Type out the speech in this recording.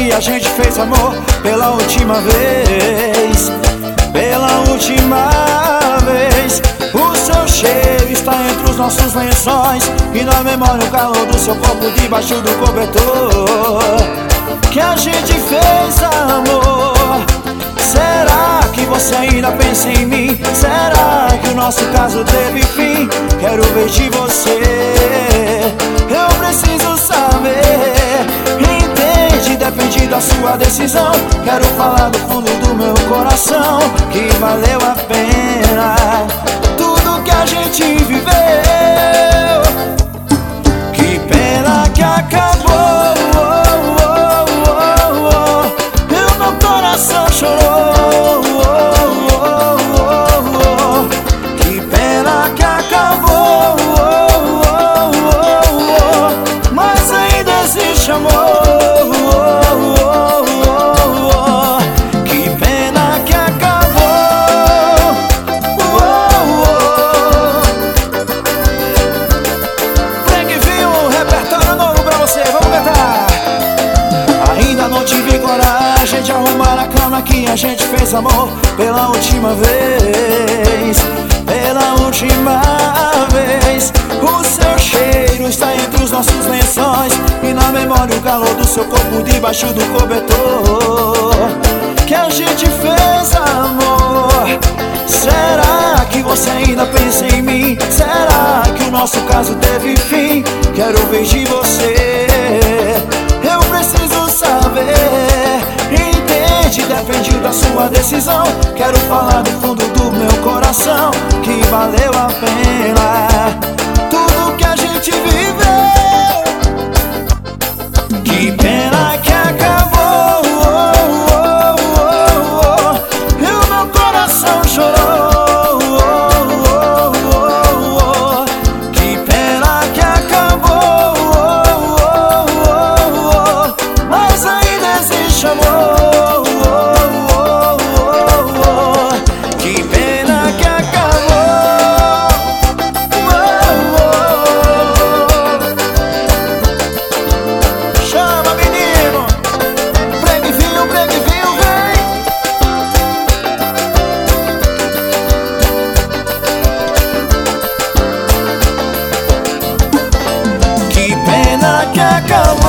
que a gente fez amor pela última vez. Pela última vez. O seu cheiro está entre os nossos lençóis e na memória o calor do seu corpo debaixo do cobertor. Que a gente fez amor. Será que você ainda pensa em mim? Será que o nosso caso teve fim? Quero ver de você. Eu preciso saber. Entende, depende da sua decisão. Quero falar do fundo do meu coração que valeu a pena tudo que a gente viveu. Que pena que acabou. E o meu coração chorou. Que pena que acabou. Mas ainda existe amor. De arrumar a cama que a gente fez amor pela última vez. Pela última vez. O seu cheiro está entre os nossos lençóis e na memória o calor do seu corpo debaixo do cobertor. Que a gente fez amor. Será que você ainda pensa em mim? Será que o nosso caso teve fim? Quero ver de você. Eu preciso saber. Depende da sua decisão. Quero falar do fundo do meu coração que valeu a pena tudo que a gente viveu. Que pena que acabou. E o meu coração chorou. Que pena que acabou. Mas ainda existe amor. Que acabou.